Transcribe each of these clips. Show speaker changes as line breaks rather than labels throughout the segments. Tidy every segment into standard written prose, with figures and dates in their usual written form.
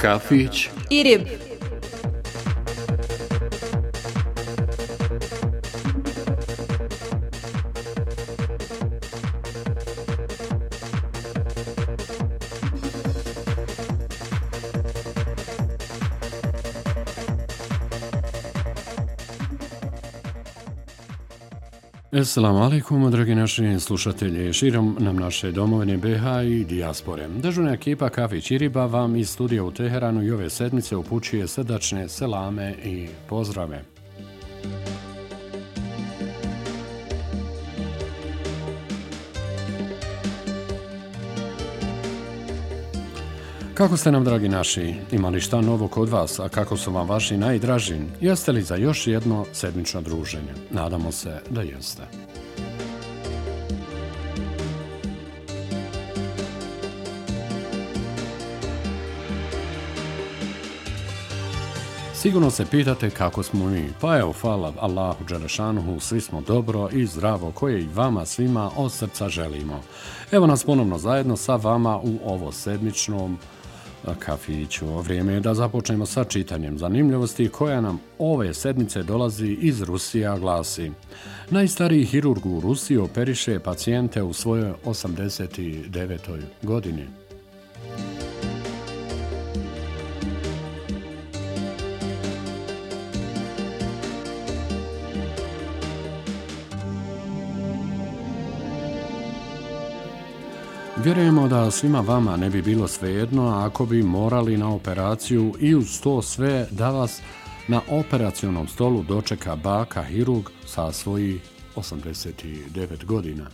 Kafić
i Rib.
Assalamu alaikum, dragi naši slušatelji, širom nam naše domovine BiH i dijaspore. Dežurna ekipa Kafić i Riba vam iz studija u Teheranu i ove sedmice upućuje srdačne selame i pozdrave. Kako ste nam, dragi naši? Imali šta novo kod vas, a kako su vam vaši najdraži? Jeste li za još jedno sedmično druženje? Nadamo se da jeste. Sigurno se pitate kako smo mi. Pa evo, hvala Allahu dželešanuhu, svi smo dobro i zdravo, koje i vama svima od srca želimo. Evo nas ponovno zajedno sa vama u ovo sedmičnom kafiću. Vrijeme je da započnemo sa čitanjem zanimljivosti koja nam ove sedmice dolazi iz Rusije, a glasi: najstariji hirurg u Rusiji operiše pacijente u svojoj 89. godini. Vjerujemo da svima vama ne bi bilo svejedno ako bi morali na operaciju i uz to sve da vas na operacionom stolu dočeka baka hirurg sa svojih 89 godina.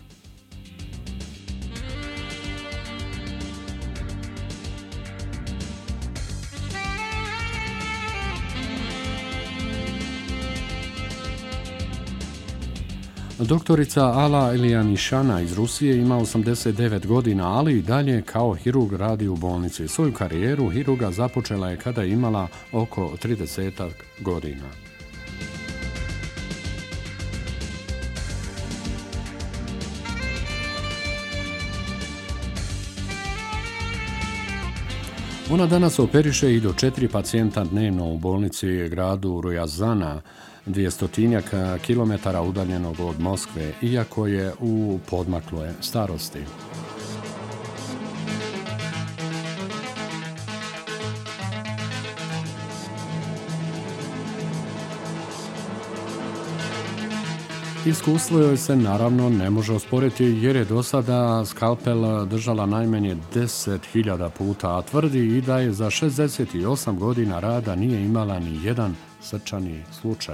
Doktorica Ala Elijanišana iz Rusije ima 89 godina, ali i dalje kao hirurg radi u bolnici. Svoju karijeru hirurga započela je kada je imala oko 30 godina. Ona danas operiše i do 4 pacijenta dnevno u bolnici gradu Rujazana, 200 kilometara udaljenog od Moskve, iako je u podmakloj starosti. Iskustvo joj se naravno ne može osporiti jer je do sada skalpel držala najmanje 10.000 puta, a tvrdi i da je za 68 godina rada nije imala ni jedan srčani slučaj.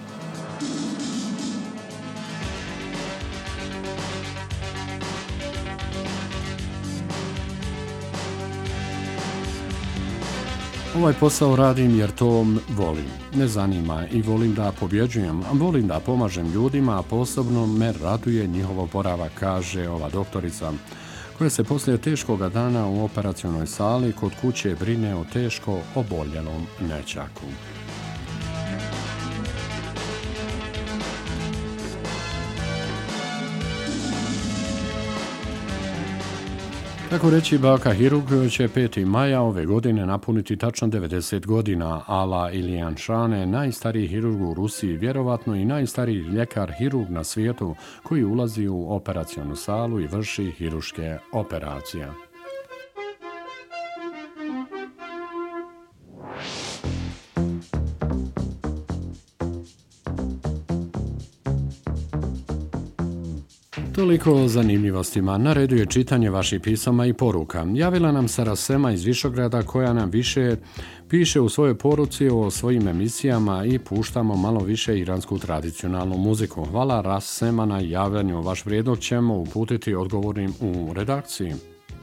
Ovaj posao radim jer to volim. Me zanima i volim da pobjeđujem, volim da pomažem ljudima, a posebno me raduje njihov oporavak, kaže ova doktorica, koja se poslije teškoga dana u operacionoj sali kod kuće brine o teško oboljelom nećaku. Tako reći, baka hirurg će 5. maja ove godine napuniti tačno 90 godina. Ala Ilijanšane, najstariji hirurg u Rusiji, vjerovatno i najstariji ljekar hirurg na svijetu koji ulazi u operacionu salu i vrši hirurške operacije. Toliko o zanimljivostima. Na redu je čitanje vaših pisama i poruka. Javila nam se Rasema iz Višograda koja nam više piše u svojoj poruci o svojim emisijama i puštamo malo više iransku tradicionalnu muziku. Hvala Rasema na javljanju. Vaš prijedlog ćemo uputiti odgovornim u redakciji.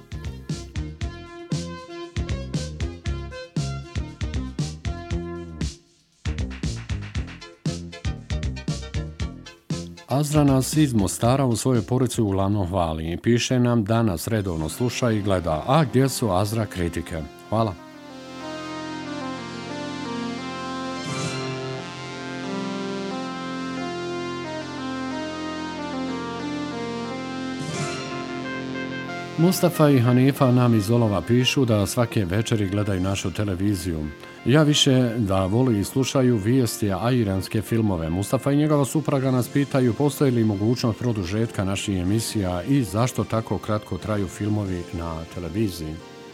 Azra nas iz Mostara u svojoj poruci uglavnom hvali i piše nam da nas redovno sluša i gleda. A gdje su Azra kritike? Hvala. Mustafa i Hanifa nam iz Olova pišu da svake večeri gledaju našu televiziju. Ja više da voli i slušaju vijesti, a iranske filmove. Mustafa i njegova supruga nas pitaju postoji li mogućnost produžetka naših emisija i zašto tako kratko traju filmovi na televiziji.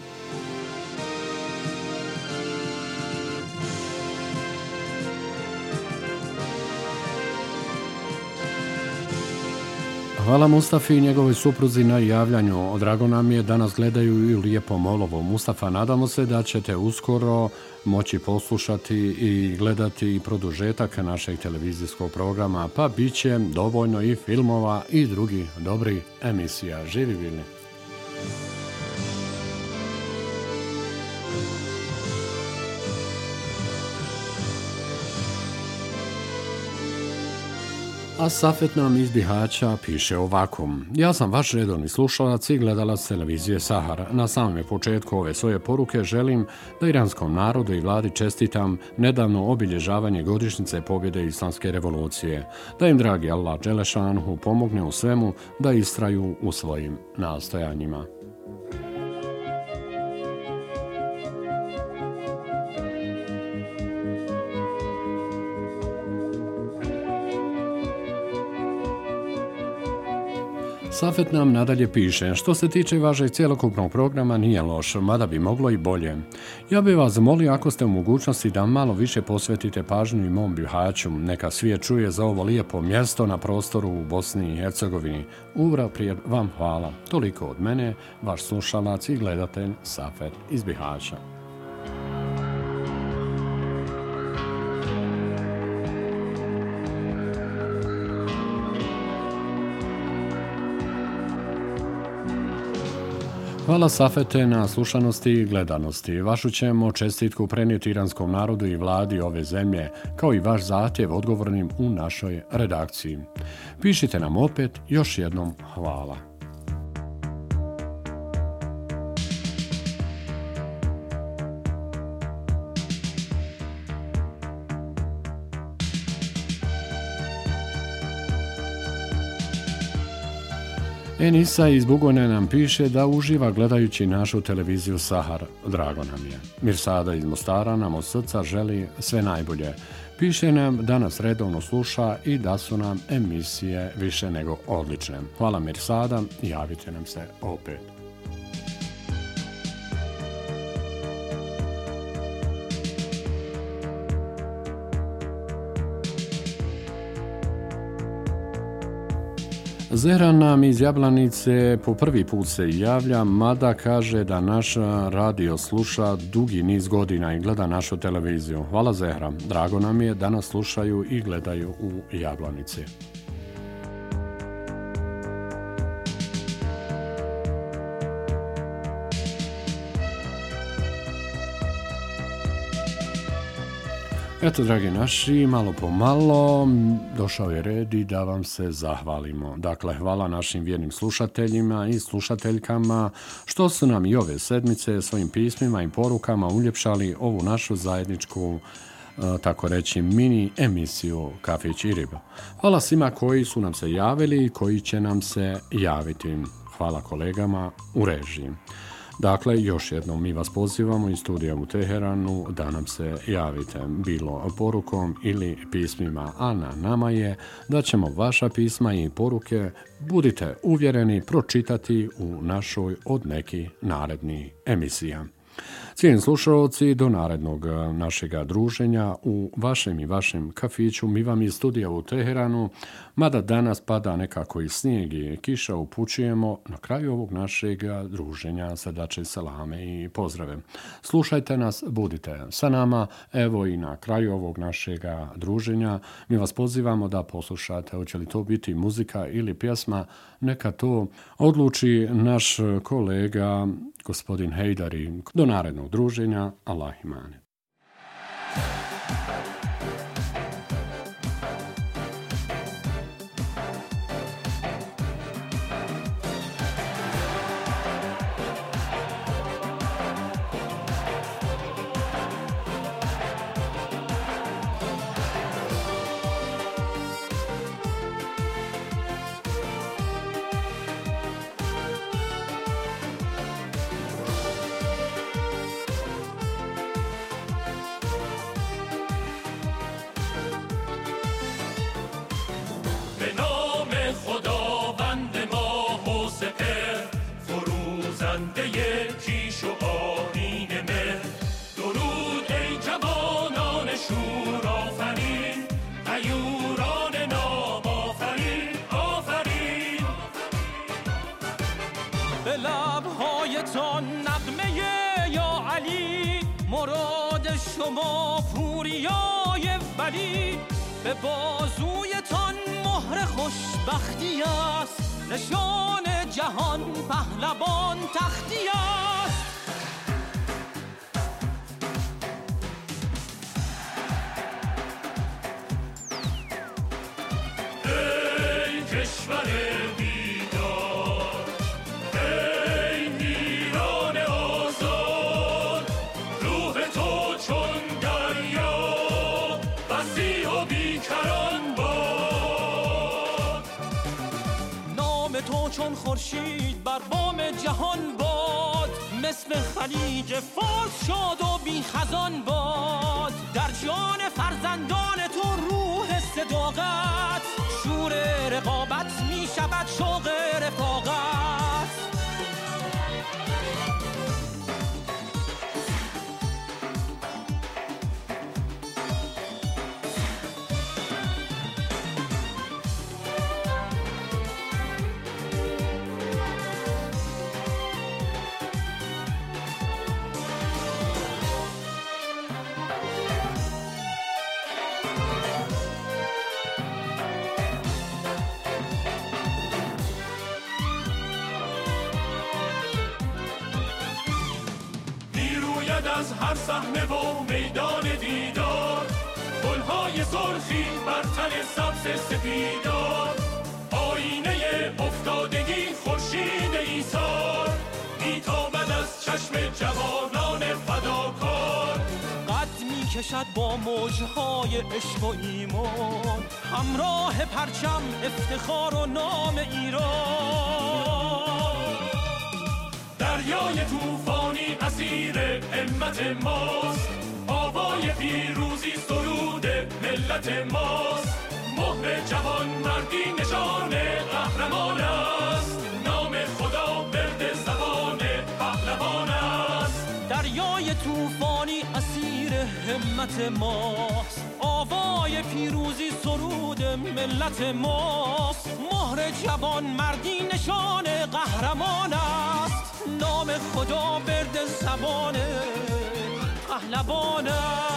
Hvala Mustafi i njegovoj supruzi na javljanju. Drago nam je da nas gledaju i u lijepom Olovu. Mustafa, nadamo se da ćete uskoro moći poslušati i gledati produžetak našeg televizijskog programa, pa bit će dovoljno i filmova i drugih dobrih emisija. Živi bili! A Safet nam iz Bihaća piše ovako. Ja sam vaš redovni slušalac i gledalac televizije Sahar. Na samom početku ove svoje poruke želim da iranskom narodu i vladi čestitam nedavno obilježavanje godišnjice pobjede Islamske revolucije. Da im dragi Allah Đelešanhu pomogne u svemu da istraju u svojim nastojanjima. Safet nam nadalje piše, što se tiče vašeg cjelokupnog programa nije loš, mada bi moglo i bolje. Ja bih vas zamolio ako ste u mogućnosti da malo više posvetite pažnju i mom Bihaću, neka svijet čuje za ovo lijepo mjesto na prostoru u Bosni i Hercegovini. Unaprijed vam hvala. Toliko od mene, vaš slušalac i gledatelj Safet iz Bihaća. Hvala Safete na slušanosti i gledanosti. Vašu ćemo čestitku prenijeti iranskom narodu i vladi ove zemlje, kao i vaš zahtjev odgovornim u našoj redakciji. Pišite nam opet, još jednom hvala. Enisa iz Bugojne nam piše da uživa gledajući našu televiziju Sahar. Drago nam je. Mirsada iz Mostara nam od srca želi sve najbolje. Piše nam da nas redovno sluša i da su nam emisije više nego odlične. Hvala Mirsada, javite nam se opet. Zehra nam iz Jablanice po prvi put se javlja, mada kaže da naš radio sluša dugi niz godina i gleda našu televiziju. Hvala Zehra, drago nam je da nas slušaju i gledaju u Jablanici. Eto, dragi naši, malo po malo došao je red i da vam se zahvalimo. Dakle, hvala našim vjernim slušateljima i slušateljkama što su nam i ove sedmice svojim pismima i porukama uljepšali ovu našu zajedničku, tako reći, mini emisiju Kafić i riba. Hvala svima koji su nam se javili i koji će nam se javiti. Hvala kolegama u režiji. Dakle, još jednom mi vas pozivamo iz studija u Teheranu da nam se javite bilo porukom ili pismima, a na nama je da ćemo vaša pisma i poruke, budite uvjereni, pročitati u našoj od nekih narednih emisija. Cijenjeni slušalci, do narednog našega druženja u vašem i vašem kafiću. Mi vam iz studija u Teheranu, mada danas pada nekako i snijeg i kiša, upućujemo na kraju ovog našeg druženja srdačne salame i pozdrave. Slušajte nas, budite sa nama, evo i na kraju ovog našeg druženja. Mi vas pozivamo da poslušate, hoće li to biti muzika ili pjesma, neka to odluči naš kolega gospodin Hejdari. Do narednog druženja, Allah imane.
ولی به بازویتان مهر خوشبختی است، نشان جهان پهلوان تختی است.
ای کشور بیدار، ای ایران آزاد، روح تو چون دریا وسیع و بیکران باد.
نام تو چون خورشید بر بام جهان باد، مثل خلیج فارس شاد و بی خزان باد. در جان فرزندان تو روح صداقت، شور رقابت می شود شوق رفاقت.
از هر صحنه و میدان دیدار، گلهای سرخی بر تن سبز سپیدار. آینه افتادگی خورشید ایثار، میتابد از چشم جوانان فداکار.
قد میکشد با موجهای عشق و ایمان، همراه پرچم افتخار و نام ایران.
دریای طوفانی اسیر همت ماست، آوای پیروزی سرود ملت ماست. مهر جوان مردی نشان قهرمان است، نام خدا ورد زبان پهلوان است.
دریای طوفانی اسیر همت ماست، آوای پیروزی سرود ملت ماست. مهر جوان مردی نشان قهرمان است، نام خدا ورد زبان پهلوان است.